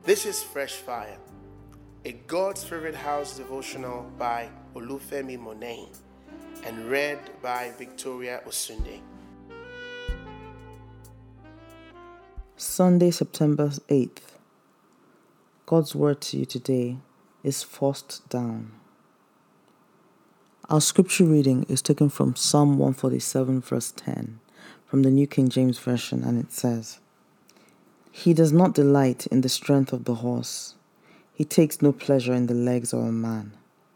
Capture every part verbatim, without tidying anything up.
This is Fresh Fire, a God's Favorite House devotional by Olufemi Monet and read by Victoria Osunde. Sunday, September eighth. God's word to you today is forced down. Our scripture reading is taken from Psalm one forty-seven verse ten from the New King James Version, and it says, "He does not delight in the strength of the horse. He takes no pleasure in the legs of a man."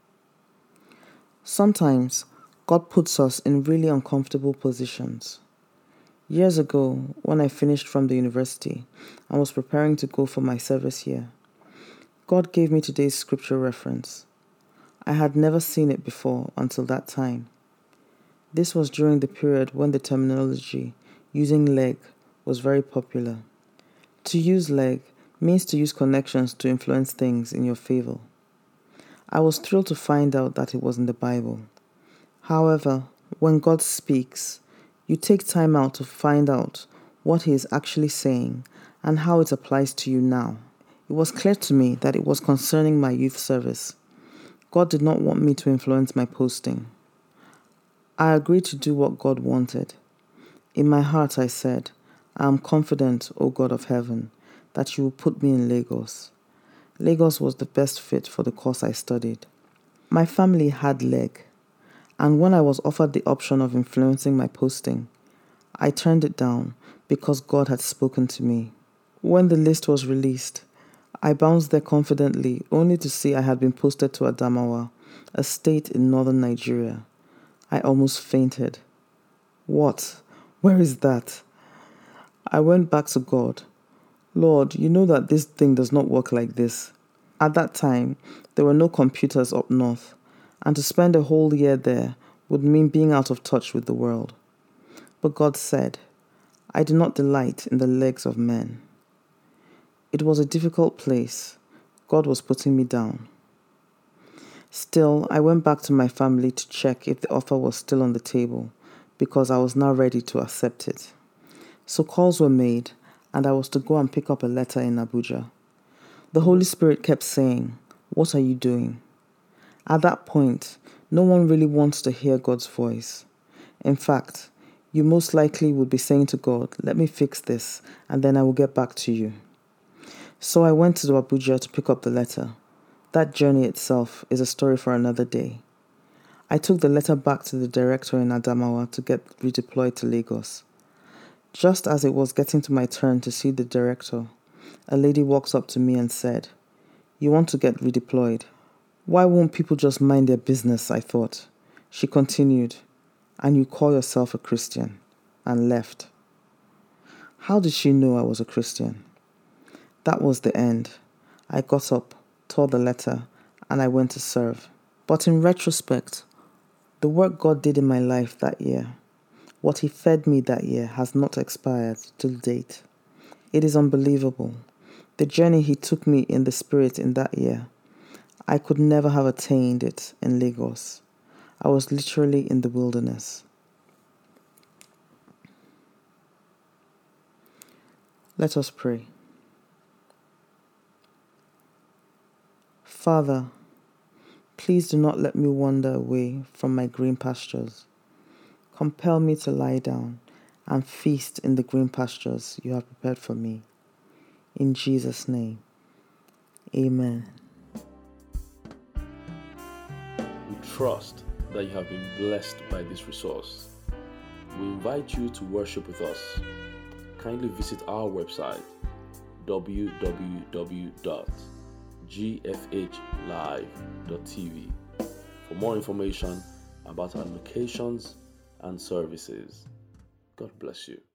Sometimes God puts us in really uncomfortable positions. Years ago, when I finished from the university and was preparing to go for my service year, God gave me today's scripture reference. I had never seen it before until that time. This was during the period when the terminology using leg was very popular. To use leg means to use connections to influence things in your favor. I was thrilled to find out that it was in the Bible. However, when God speaks, you take time out to find out what He is actually saying and how it applies to you now. It was clear to me that it was concerning my youth service. God did not want me to influence my posting. I agreed to do what God wanted. In my heart I said, "I am confident, O God of heaven, that you will put me in Lagos." Lagos was the best fit for the course I studied. My family had leg, and when I was offered the option of influencing my posting, I turned it down because God had spoken to me. When the list was released, I bounced there confidently, only to see I had been posted to Adamawa, a state in northern Nigeria. I almost fainted. What? Where is that? I went back to God. "Lord, you know that this thing does not work like this." At that time, there were no computers up north, and to spend a whole year there would mean being out of touch with the world. But God said, "I do not delight in the legs of men." It was a difficult place. God was putting me down. Still, I went back to my family to check if the offer was still on the table, because I was now ready to accept it. So calls were made, and I was to go and pick up a letter in Abuja. The Holy Spirit kept saying, "What are you doing?" At that point, no one really wants to hear God's voice. In fact, you most likely would be saying to God, "Let me fix this, and then I will get back to you." So I went to Abuja to pick up the letter. That journey itself is a story for another day. I took the letter back to the director in Adamawa to get redeployed to Lagos. Just as it was getting to my turn to see the director, a lady walks up to me and said, "You want to get redeployed? Why won't people just mind their business?" I thought. She continued, "And you call yourself a Christian," and left. How did she know I was a Christian? That was the end. I got up, tore the letter, and I went to serve. But in retrospect, the work God did in my life that year, what He fed me that year, has not expired till date. It is unbelievable. The journey He took me in the Spirit in that year, I could never have attained it in Lagos. I was literally in the wilderness. Let us pray. Father, please do not let me wander away from my green pastures. Compel me to lie down and feast in the green pastures you have prepared for me. In Jesus' name, amen. We trust that you have been blessed by this resource. We invite you to worship with us. Kindly visit our website, w w w dot g f h live dot t v, for more information about our locations and services. God bless you.